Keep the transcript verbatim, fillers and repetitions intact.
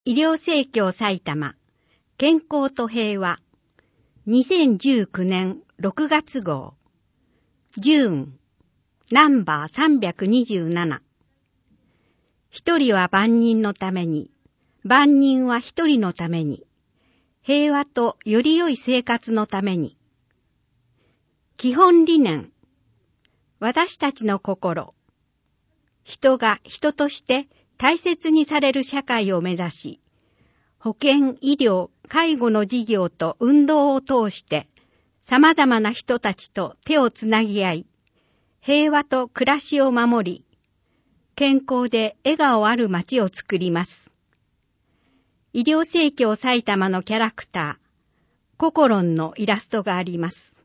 医療生協埼玉健康と平和にせんじゅうきゅうねんろくがつ号ジューンナンバーさんびゃくにじゅうなな一人は万人のために万人は一人のために平和とより良い生活のために基本理念私たちの心人が人として大切にされる社会を目指し、保健、医療、介護の事業と運動を通して様々な人たちと手をつなぎ合い、平和と暮らしを守り、健康で笑顔ある街を作ります。医療生協埼玉のキャラクター、ココロンのイラストがあります。